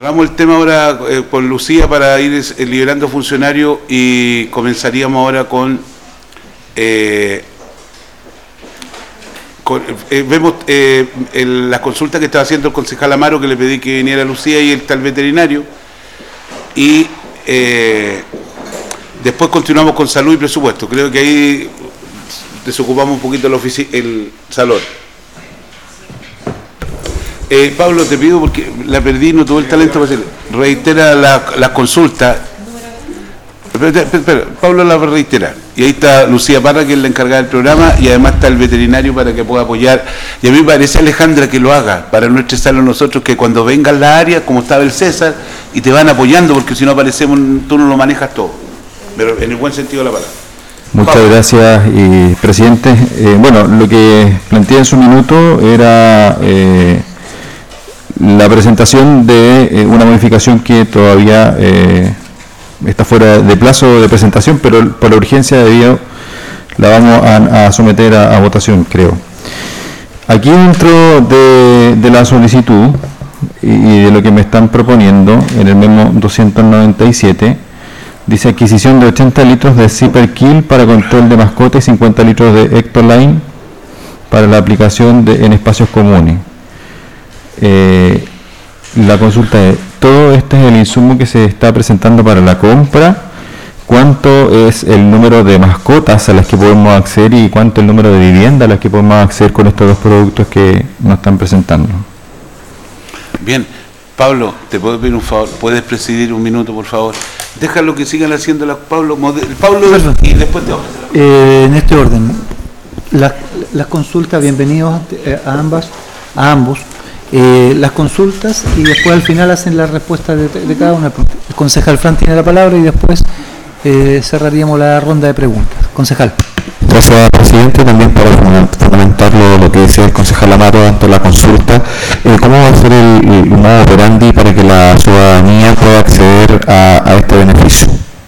Cerramos el tema ahora con Lucía para ir liberando funcionarios y comenzaríamos ahora vemos la consulta que estaba haciendo el concejal Amaro, que le pedí que viniera Lucía y el tal veterinario, y después continuamos con salud y presupuesto. Creo que ahí desocupamos un poquito el salón. Pablo, te pido, porque la perdí, no tuve el talento para decir, reitera la consulta. Espera, Pablo la va a reiterar. Y ahí está Lucía Parra, que es la encargada del programa, y además está el veterinario para que pueda apoyar. Y a mí me parece, Alejandra, que lo haga, para no estresarlo nosotros, que cuando vengan la área, como estaba el César, y te van apoyando, porque si no aparecemos, tú no lo manejas todo. Pero en el buen sentido de la palabra. Muchas Pablo. Gracias, presidente. Bueno, lo que planteé en su minuto era la presentación de una modificación que todavía está fuera de plazo de presentación, pero por la urgencia debido la vamos a someter a votación, creo. Aquí dentro de la solicitud y de lo que me están proponiendo en el memo 297, dice adquisición de 80 litros de Zipper Kill para control de mascotas y 50 litros de Ectoline para la aplicación en espacios comunes. La consulta es, todo este es el insumo que se está presentando para la compra. ¿Cuánto es el número de mascotas a las que podemos acceder y cuánto el número de viviendas a las que podemos acceder con estos dos productos que nos están presentando? Bien, Pablo, te puedo pedir un favor, ¿puedes presidir un minuto, por favor? Déjalo que sigan haciendo Pablo, y después te hablo. En este orden, las consultas, bienvenidos a ambos. Las consultas y después al final hacen la respuesta de cada una. El concejal Fran tiene la palabra y después cerraríamos la ronda de preguntas. Concejal. Gracias, presidente. También para fundamentar lo que dice el concejal Amaro ante la consulta, ¿cómo va a ser el modo operandi para que la ciudadanía pueda acceder a este beneficio?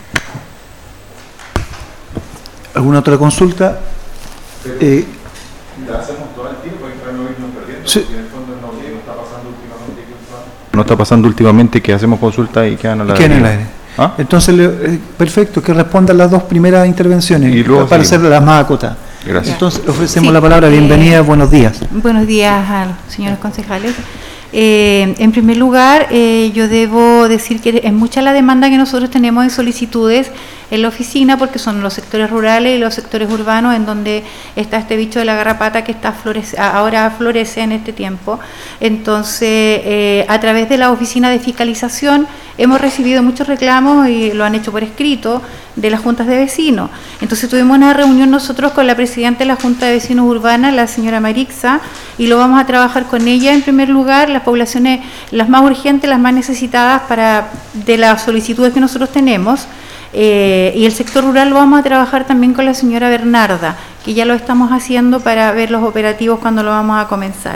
¿Alguna otra consulta? La hacemos todo el tiempo para no irnos perdiendo, sí. Porque en el fondo no está pasando últimamente no está pasando últimamente que hacemos consultas y quedan al aire. ¿Ah? Entonces, perfecto, que respondan las dos primeras intervenciones y luego para hacer las más acotadas. Gracias. Entonces, ofrecemos la palabra. Bienvenida, buenos días. Buenos días a los señores concejales. En primer lugar, yo debo decir que es mucha la demanda que nosotros tenemos de solicitudes en la oficina, porque son los sectores rurales y los sectores urbanos en donde está este bicho de la garrapata que ahora florece en este tiempo. Entonces, a través de la oficina de fiscalización hemos recibido muchos reclamos y lo han hecho por escrito de las juntas de vecinos. Entonces tuvimos una reunión nosotros con la presidenta de la Junta de Vecinos Urbana, la señora Marixa, y lo vamos a trabajar con ella en primer lugar, las poblaciones las más urgentes, las más necesitadas de las solicitudes que nosotros tenemos. Y el sector rural lo vamos a trabajar también con la señora Bernarda, que ya lo estamos haciendo para ver los operativos cuando lo vamos a comenzar.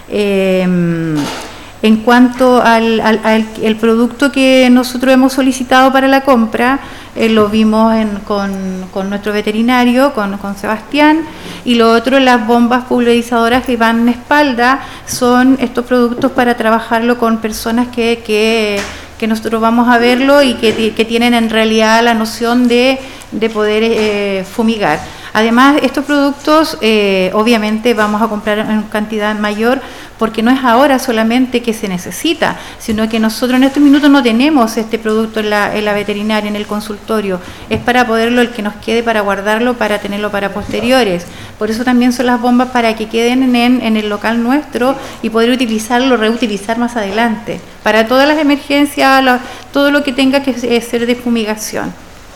En cuanto al producto que nosotros hemos solicitado para la compra, lo vimos con nuestro veterinario, con Sebastián, y lo otro, las bombas pulverizadoras que van en espalda, son estos productos para trabajarlo con personas que nosotros vamos a verlo y que tienen en realidad la noción de poder fumigar. Además, estos productos obviamente vamos a comprar en cantidad mayor, porque no es ahora solamente que se necesita, sino que nosotros en estos minutos no tenemos este producto en la veterinaria, en el consultorio. Es para poderlo, el que nos quede, para guardarlo, para tenerlo para posteriores. Por eso también son las bombas, para que queden en el local nuestro y poder utilizarlo, reutilizar más adelante, para todas las emergencias, todo lo que tenga que ser de fumigación.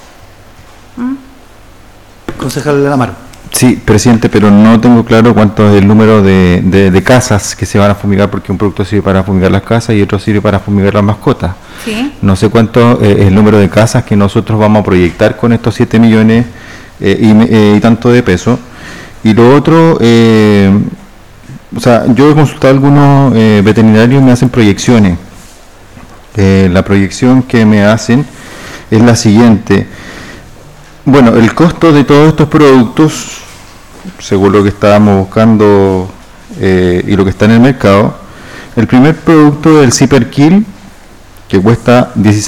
Concejal Amaro. Sí, presidente, pero no tengo claro cuánto es el número de casas que se van a fumigar, porque un producto sirve para fumigar las casas y otro sirve para fumigar las mascotas. ¿Sí? No sé cuánto es el número de casas que nosotros vamos a proyectar con estos 7 millones y tanto de pesos. Y lo otro, o sea, yo he consultado a algunos veterinarios y me hacen proyecciones. La proyección que me hacen es la siguiente. Bueno, el costo de todos estos productos, según lo que estábamos buscando y lo que está en el mercado, el primer producto del Zipper Kill que cuesta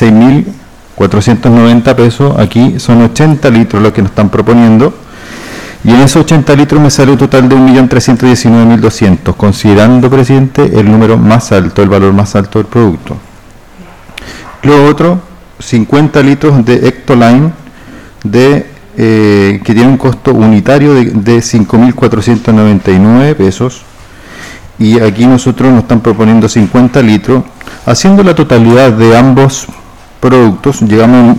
16.490 pesos. Aquí son 80 litros los que nos están proponiendo. Y en esos 80 litros me sale un total de 1.319.200, considerando, presidente, el número más alto, el valor más alto del producto. Lo otro, 50 litros de Ectoline, que tiene un costo unitario de 5.499 pesos. Y aquí nosotros nos están proponiendo 50 litros. Haciendo la totalidad de ambos productos, llegamos a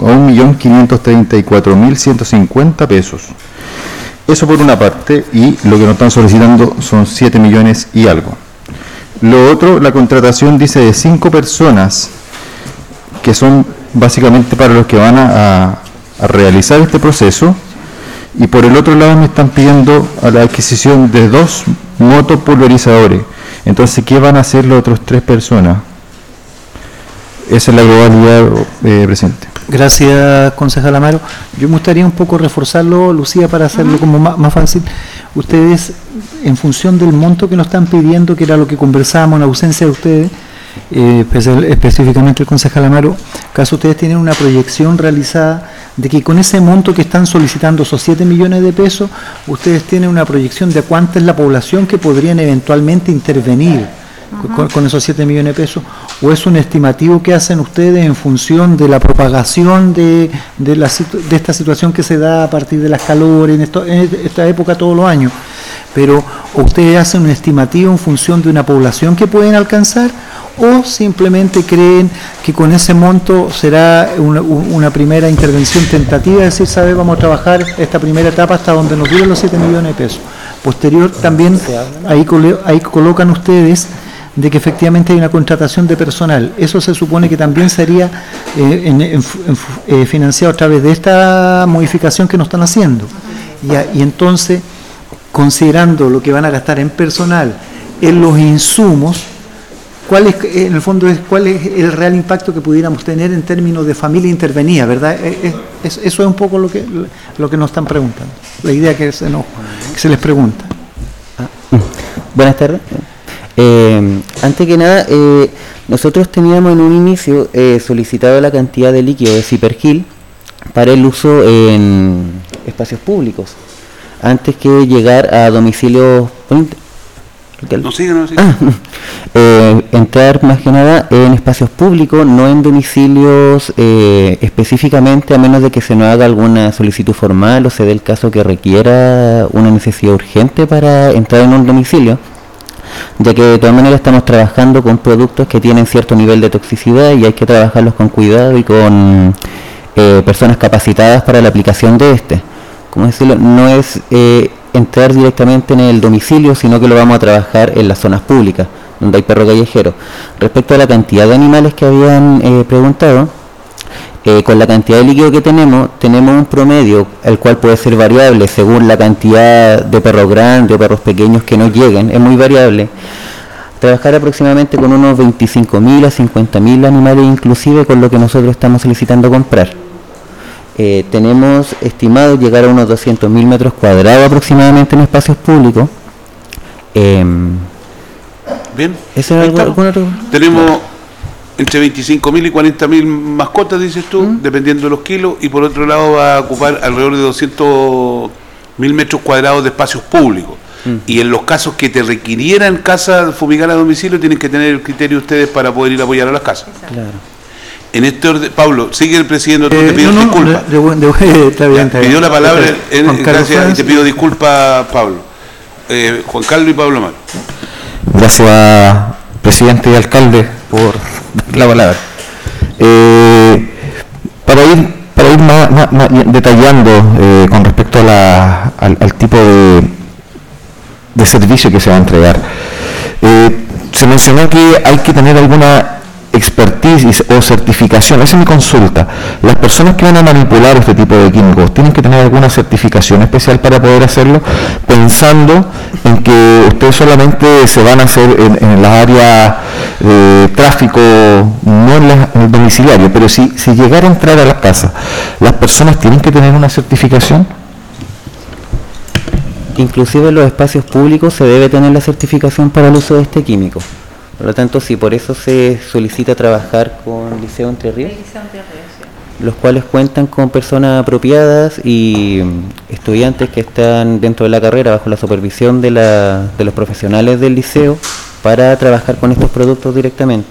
1.534.150 pesos. Eso por una parte, y lo que nos están solicitando son 7 millones y algo. Lo otro, la contratación dice de 5 personas, que son básicamente para los que van a realizar este proceso, y por el otro lado me están pidiendo a la adquisición de 2 motopulverizadores. Entonces, ¿qué van a hacer las otras 3 personas? Esa es la globalidad, presidente. Gracias, concejal Amaro. Yo me gustaría un poco reforzarlo, Lucía, para hacerlo como más fácil. Ustedes, en función del monto que nos están pidiendo, que era lo que conversábamos en ausencia de ustedes, específicamente el concejal Amaro, ¿acaso ustedes tienen una proyección realizada de que con ese monto que están solicitando, esos 7 millones de pesos, ustedes tienen una proyección de cuánta es la población que podrían eventualmente intervenir con esos 7 millones de pesos? ¿O es un estimativo que hacen ustedes en función de la propagación de esta situación que se da a partir de las calores en esta época todos los años? Pero ustedes hacen un estimativo en función de una población que pueden alcanzar, o simplemente creen que con ese monto será una primera intervención tentativa, es decir, ¿sabe? Vamos a trabajar esta primera etapa hasta donde nos dieron los 7 millones de pesos. Posterior también, ahí colocan ustedes de que efectivamente hay una contratación de personal. Eso se supone que también sería financiado a través de esta modificación que nos están haciendo. Y entonces, considerando lo que van a gastar en personal, en los insumos, ¿cuál es, en el fondo, cuál es el real impacto que pudiéramos tener en términos de familia intervenida, verdad? Eso es un poco lo que nos están preguntando, la idea que se les pregunta. Buenas tardes. Antes que nada, nosotros teníamos en un inicio solicitado la cantidad de líquido de Cipergil para el uso en espacios públicos, antes que llegar a domicilios. No sigue. Entrar más que nada en espacios públicos, no en domicilios específicamente, a menos de que se nos haga alguna solicitud formal o se dé el caso que requiera una necesidad urgente para entrar en un domicilio, ya que de todas maneras estamos trabajando con productos que tienen cierto nivel de toxicidad y hay que trabajarlos con cuidado y con personas capacitadas para la aplicación de este. Como decirlo, no es entrar directamente en el domicilio, sino que lo vamos a trabajar en las zonas públicas, donde hay perro callejero. Respecto a la cantidad de animales que habían preguntado, con la cantidad de líquido que tenemos un promedio, el cual puede ser variable según la cantidad de perros grandes o perros pequeños que nos lleguen, es muy variable. Trabajar aproximadamente con unos 25.000 a 50.000 animales, inclusive con lo que nosotros estamos solicitando comprar. Tenemos estimado llegar a unos 200.000 metros cuadrados aproximadamente en espacios públicos. Bien. ¿Eso es alguna otra? Tenemos entre 25.000 y 40.000 mascotas, dices tú, dependiendo de los kilos, y por otro lado va a ocupar alrededor de 200.000 metros cuadrados de espacios públicos. Y en los casos que te requirieran casa fumigar a domicilio, tienen que tener el criterio ustedes para poder ir a apoyar a las casas. Claro. En este orden, Pablo, sigue el presidente, te pido disculpas. Pidió la palabra, gracias, y te pido disculpas, Pablo. Juan Carlos y Pablo Amaro. Gracias, presidente y alcalde, por la palabra. Para ir más detallando con respecto a al tipo de servicio que se va a entregar, se mencionó que hay que tener alguna expertise o certificación. Esa es mi consulta. Las personas que van a manipular este tipo de químicos tienen que tener alguna certificación especial para poder hacerlo, pensando en que ustedes solamente se van a hacer en las áreas de tráfico, no en el domiciliario, pero si llegara a entrar a la casa, ¿las personas tienen que tener una certificación? Inclusive en los espacios públicos se debe tener la certificación para el uso de este químico, Por lo tanto, sí, por eso se solicita trabajar con Liceo Entre Ríos, los cuales cuentan con personas apropiadas y estudiantes que están dentro de la carrera bajo la supervisión de los profesionales del liceo para trabajar con estos productos directamente.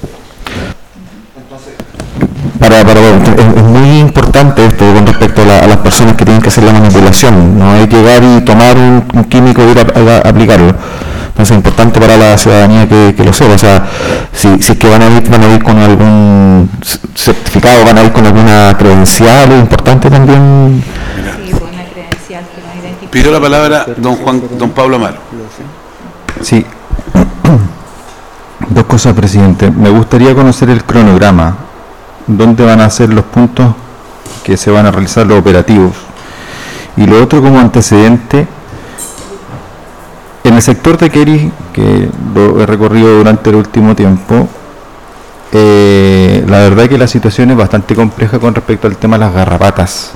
Es muy importante esto con respecto a las personas que tienen que hacer la manipulación. No hay llegar y tomar un químico y ir a aplicarlo. Entonces es importante para la ciudadanía que lo sepa. O sea, si es que van a ir con algún certificado, van a ir con alguna credencial, es importante también. Sí, con una credencial que nos identifique. Pidió la palabra don Pablo Amaro. Sí. Dos cosas, presidente. Me gustaría conocer el cronograma. ¿Dónde van a ser los puntos que se van a realizar los operativos? Y lo otro, como antecedente, en el sector de Queris, que lo he recorrido durante el último tiempo, la verdad es que la situación es bastante compleja con respecto al tema de las garrapatas.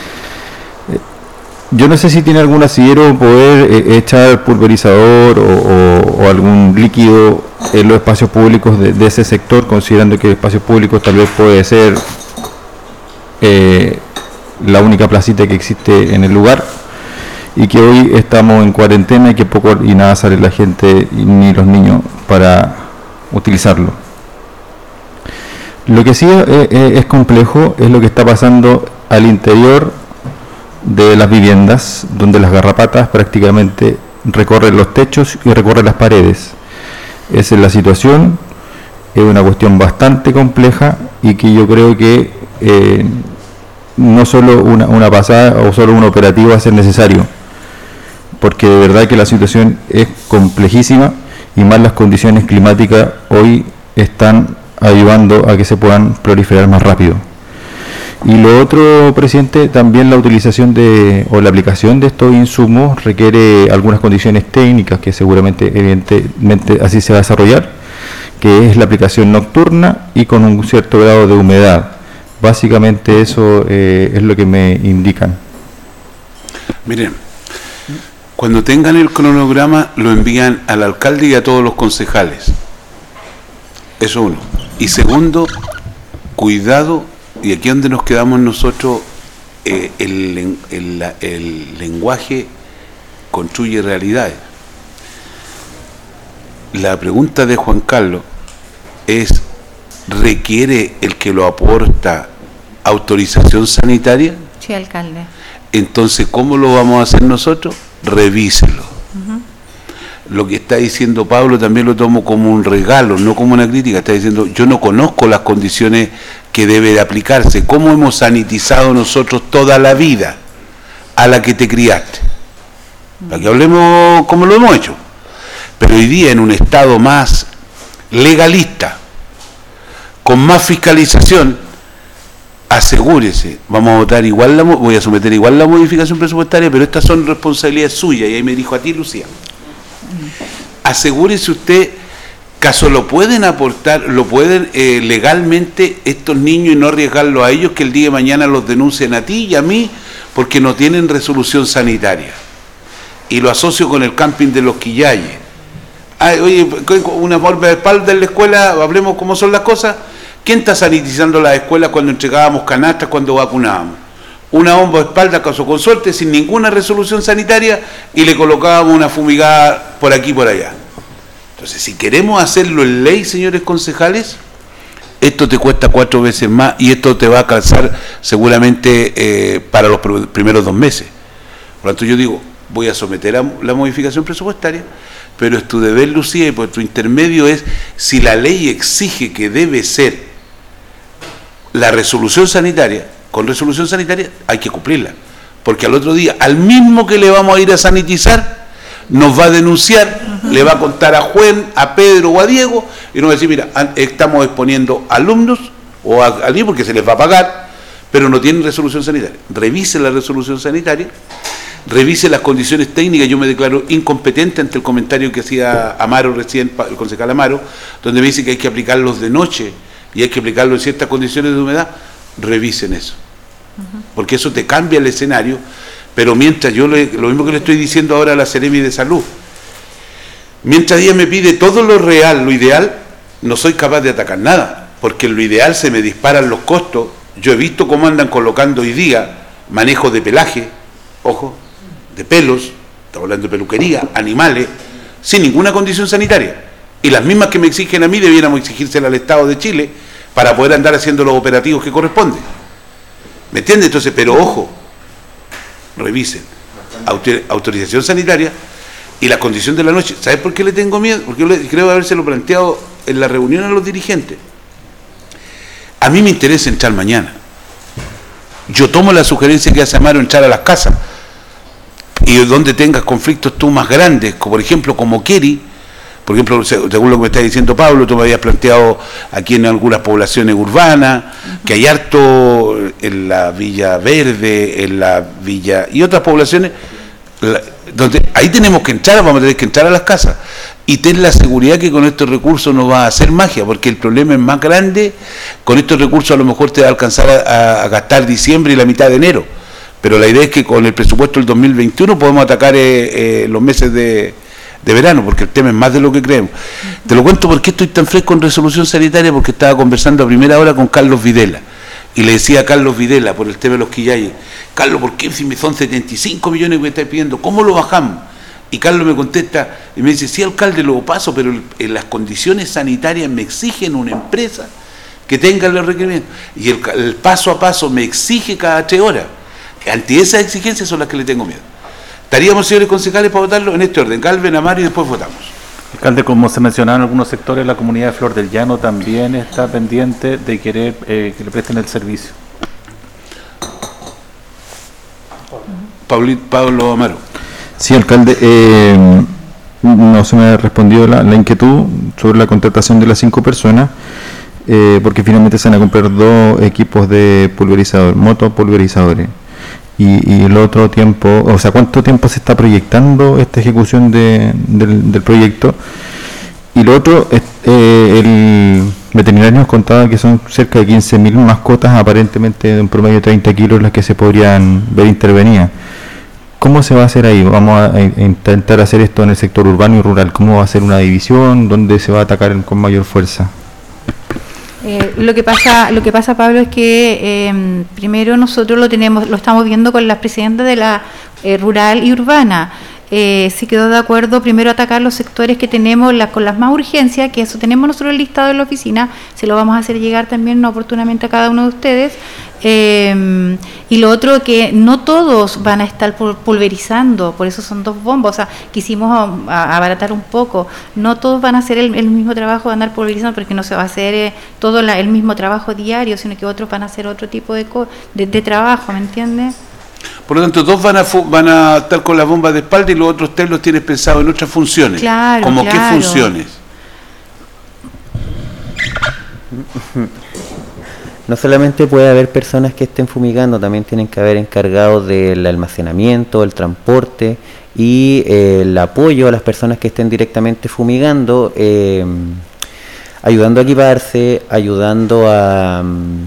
Yo no sé si tiene algún asidero poder echar pulverizador o algún líquido en los espacios públicos de ese sector, considerando que el espacio público tal vez puede ser la única placita que existe en el lugar, y que hoy estamos en cuarentena y que poco y nada sale la gente ni los niños para utilizarlo. Lo que sí es complejo es lo que está pasando al interior de las viviendas, donde las garrapatas prácticamente recorren los techos y recorren las paredes. Esa es la situación, es una cuestión bastante compleja y que yo creo que no solo una pasada o solo un operativo va a ser necesario, porque de verdad que la situación es complejísima y más las condiciones climáticas hoy están ayudando a que se puedan proliferar más rápido. Y lo otro, presidente, también la utilización o la aplicación de estos insumos requiere algunas condiciones técnicas que seguramente, evidentemente, así se va a desarrollar, que es la aplicación nocturna y con un cierto grado de humedad. Básicamente eso es lo que me indican. Miren, cuando tengan el cronograma lo envían al alcalde y a todos los concejales. Eso uno. Y segundo, cuidado. Y aquí es donde nos quedamos nosotros, el lenguaje construye realidades. La pregunta de Juan Carlos es, ¿requiere el que lo aporta autorización sanitaria? Sí, alcalde. Entonces, ¿cómo lo vamos a hacer nosotros? Revíselo. Lo que está diciendo Pablo también lo tomo como un regalo, no como una crítica. Está diciendo, yo no conozco las condiciones que debe de aplicarse. ¿Cómo hemos sanitizado nosotros toda la vida a la que te criaste? Para que hablemos como lo hemos hecho. Pero hoy día en un estado más legalista, con más fiscalización, asegúrese, vamos a votar igual, voy a someter igual la modificación presupuestaria, pero estas son responsabilidades suyas. Y ahí me dijo a ti, Lucía, asegúrese usted, caso lo pueden aportar, lo pueden legalmente estos niños y no arriesgarlo a ellos, que el día de mañana los denuncien a ti y a mí porque no tienen resolución sanitaria. Y lo asocio con el camping de los Quillayes. Ay, oye, una bomba de espalda en la escuela, hablemos cómo son las cosas. ¿Quién está sanitizando las escuelas cuando entregábamos canastas, cuando vacunábamos? Una bomba de espalda, caso con suerte, sin ninguna resolución sanitaria, y le colocábamos una fumigada por aquí y por allá. Entonces, si queremos hacerlo en ley, señores concejales, esto te cuesta 4 veces más y esto te va a calzar seguramente para los primeros 2 meses. Por lo tanto, yo digo, voy a someter a la modificación presupuestaria, pero es tu deber, Lucía, y por tu intermedio es, si la ley exige que debe ser la resolución sanitaria, con resolución sanitaria hay que cumplirla, porque al otro día, al mismo que le vamos a ir a sanitizar, nos va a denunciar, le va a contar a Juan, a Pedro o a Diego, y nos va a decir, mira, estamos exponiendo alumnos, o a niños porque se les va a pagar, pero no tienen resolución sanitaria. Revise la resolución sanitaria, revise las condiciones técnicas. Yo me declaro incompetente ante el comentario que hacía Amaro recién, el concejal Amaro, donde me dice que hay que aplicarlos de noche, y hay que aplicarlo en ciertas condiciones de humedad. Revisen eso, porque eso te cambia el escenario. Pero mientras, yo lo mismo que le estoy diciendo ahora a la Seremi de Salud, Mientras ella me pide todo lo real, lo ideal, no soy capaz de atacar nada, porque en lo ideal se me disparan los costos. Yo he visto cómo andan colocando hoy día manejo de pelaje, ojo, de pelos, estamos hablando de peluquería, animales, sin ninguna condición sanitaria. Y las mismas que me exigen a mí debiéramos exigírselas al Estado de Chile para poder andar haciendo los operativos que corresponden. ¿Me entiendes? Entonces, pero ojo, revisen, autorización sanitaria y la condición de la noche. ¿Sabes por qué le tengo miedo? Porque yo creo habérselo planteado en la reunión a los dirigentes. A mí me interesa entrar mañana. Yo tomo la sugerencia que hace Amaro, entrar a las casas, y donde tengas conflictos tú más grandes, como por ejemplo como Keri, por ejemplo, según lo que me está diciendo Pablo, tú me habías planteado aquí en algunas poblaciones urbanas, que hay harto en la Villa Verde, en la Villa y otras poblaciones, donde ahí tenemos que entrar, vamos a tener que entrar a las casas, y ten la seguridad que con estos recursos no va a hacer magia, porque el problema es más grande. Con estos recursos a lo mejor te va a alcanzar a gastar diciembre y la mitad de enero, pero la idea es que con el presupuesto del 2021 podemos atacar los meses de verano, porque el tema es más de lo que creemos. Te lo cuento porque estoy tan fresco en resolución sanitaria, porque estaba conversando a primera hora con Carlos Videla, y le decía a Carlos Videla por el tema de los quillayes: Carlos, ¿por qué si me son 75 millones que me estáis pidiendo? ¿Cómo lo bajamos? Y Carlos me contesta y me dice: sí, alcalde, lo paso, pero en las condiciones sanitarias me exigen una empresa que tenga los requerimientos, y el paso a paso me exige cada 3 horas. Ante esas exigencias son las que le tengo miedo. Estaríamos, señores concejales, para votarlo en este orden: Galvez, Amaro, y después votamos. Alcalde, como se mencionaba en algunos sectores, la comunidad de Flor del Llano también está pendiente de querer que le presten el servicio. Pablo Amaro. Sí, alcalde, no se me ha respondido la inquietud sobre la contratación de las 5 personas, porque finalmente se van a comprar 2 equipos de pulverizador, motopulverizadores. Y el otro tiempo, o sea, ¿cuánto tiempo se está proyectando esta ejecución del proyecto? Y lo otro, el veterinario nos contaba que son cerca de 15.000 mascotas, aparentemente de un promedio de 30 kilos, las que se podrían ver intervenidas. ¿Cómo se va a hacer ahí? Vamos a intentar hacer esto en el sector urbano y rural. ¿Cómo va a ser una división? ¿Dónde se va a atacar con mayor fuerza? Lo que pasa, Pablo, es que primero nosotros lo estamos viendo con las presidentas de la rural y urbana. Se quedó de acuerdo primero atacar los sectores que tenemos con las más urgencias, que eso tenemos nosotros el listado en la oficina, se lo vamos a hacer llegar también oportunamente a cada uno de ustedes. Y lo otro, que no todos van a estar pulverizando, por eso son 2 bombas, o sea, quisimos abaratar un poco, no todos van a hacer el mismo trabajo de andar pulverizando, porque no se va a hacer todo el mismo trabajo diario, sino que otros van a hacer otro tipo de trabajo, ¿me entiendes? Por lo tanto, 2 van a estar con las bombas de espalda, y los otros 3 los tienes pensado en otras funciones. Claro, ¿Cómo claro. qué funciones? No solamente puede haber personas que estén fumigando, también tienen que haber encargados del almacenamiento, el transporte y el apoyo a las personas que estén directamente fumigando, ayudando a equiparse, ayudando a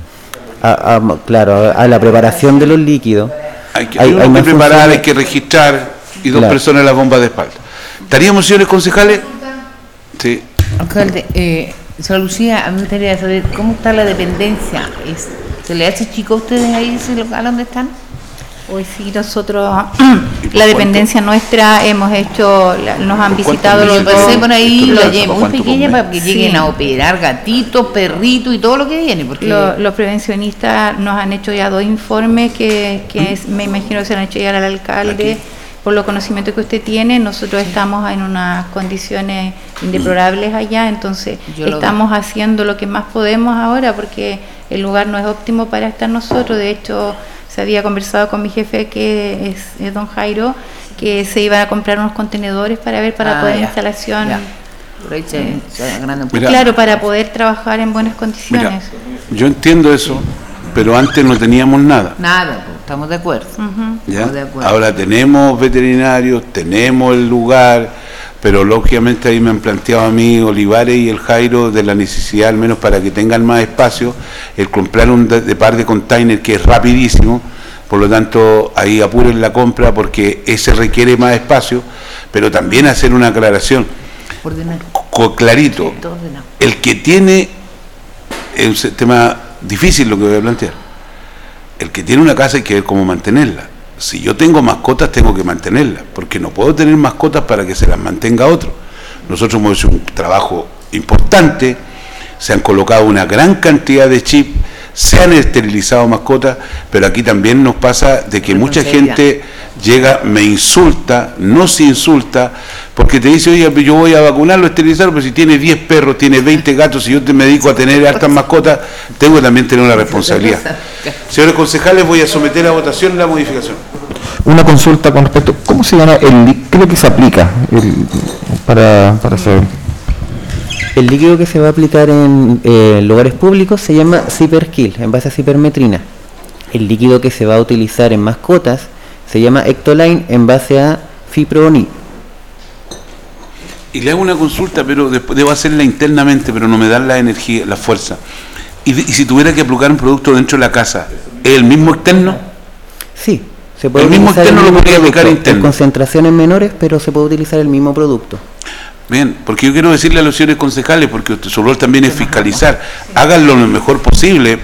la preparación de los líquidos. Hay que preparar, hay que registrar, y 2 personas en las bombas de espalda. ¿Estaríamos, señores concejales? Sí. Alcalde, señora Lucía, a mí me gustaría saber cómo está la dependencia. ¿Se le hace chico a ustedes ahí ese local donde están? Hoy sí, nosotros, la dependencia nuestra, hemos hecho, nos han visitado los dos. Pasé por ahí, la llevé muy pequeña para que Sí. lleguen a operar gatitos, perritos y todo lo que viene. Porque Los prevencionistas nos han hecho ya 2 informes me imagino que se han hecho llegar al alcalde. Por los conocimientos que usted tiene, nosotros estamos en unas condiciones indeplorables allá, entonces estamos haciendo lo que más podemos ahora, porque el lugar no es óptimo para estar nosotros. De hecho, se había conversado con mi jefe, que es don Jairo, que se iban a comprar unos contenedores para poder instalación. Ya. Por ahí se agranda un poco. Mira, Claro, para poder trabajar en buenas condiciones. Yo entiendo eso, pero antes no teníamos nada. Nada, pues, estamos de acuerdo. ¿Ya? Estamos de acuerdo. Ahora tenemos veterinarios, tenemos el lugar, pero lógicamente ahí me han planteado a mí Olivares y el Jairo de la necesidad, al menos para que tengan más espacio, el comprar un par de containers que es rapidísimo. Por lo tanto, ahí apuren la compra, porque ese requiere más espacio, pero también hacer una aclaración. Ordenado. clarito. Todo ordenado. El que tiene, es un tema difícil lo que voy a plantear, el que tiene una casa hay que ver cómo mantenerla. Si yo tengo mascotas tengo que mantenerlas, porque no puedo tener mascotas para que se las mantenga otro. Nosotros hemos hecho un trabajo importante, se han colocado una gran cantidad de chips, se han esterilizado mascotas, pero aquí también nos pasa de que mucha gente llega, me insulta, no se insulta, porque te dice, oye, yo voy a vacunarlo, esterilizarlo, pero si tiene 10 perros, tiene 20 gatos, si yo me dedico a tener hartas mascotas, tengo que también tener una responsabilidad. Señores concejales, voy a someter a votación la modificación. Una consulta con respecto, ¿cómo se llama qué es lo que se aplica para saber? El líquido que se va a aplicar en lugares públicos se llama Ciperquil, en base a cipermetrina. El líquido que se va a utilizar en mascotas se llama Ectoline, en base a Fipronil. Y le hago una consulta, pero después debo hacerla internamente, pero no me dan la energía, la fuerza. Y si tuviera que aplicar un producto dentro de la casa, ¿es el mismo externo? Sí, se puede el mismo utilizar externo el lo mismo podría aplicar producto, interno. en concentraciones menores, pero se puede utilizar el mismo producto. Bien, porque yo quiero decirle a los señores concejales, porque su rol también es fiscalizar, háganlo lo mejor posible,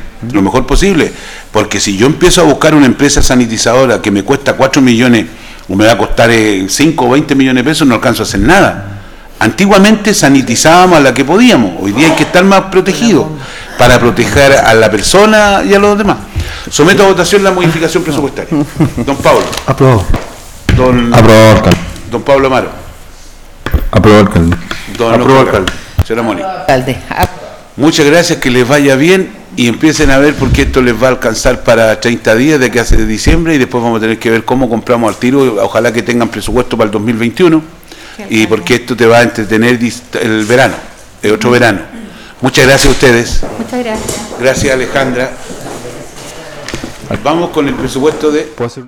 porque si yo empiezo a buscar una empresa sanitizadora que me cuesta 4 millones, o me va a costar 5 o 20 millones de pesos, no alcanzo a hacer nada. Antiguamente sanitizábamos a la que podíamos, hoy día hay que estar más protegidos, para proteger a la persona y a los demás. Someto a votación la modificación presupuestaria. Don Pablo. Aprobado. Aprobado, alcalde. Don Pablo Amaro. Aprobado, alcalde. Don Aprobado, alcalde. Señora Mónica. Alcalde. Muchas gracias, que les vaya bien y empiecen a ver porque esto les va a alcanzar para 30 días de que hace de diciembre y después vamos a tener que ver cómo compramos al tiro, ojalá que tengan presupuesto para el 2021 y porque esto te va a entretener el verano, el otro verano. Muchas gracias a ustedes. Muchas gracias. Gracias, Alejandra. Vamos con el presupuesto de...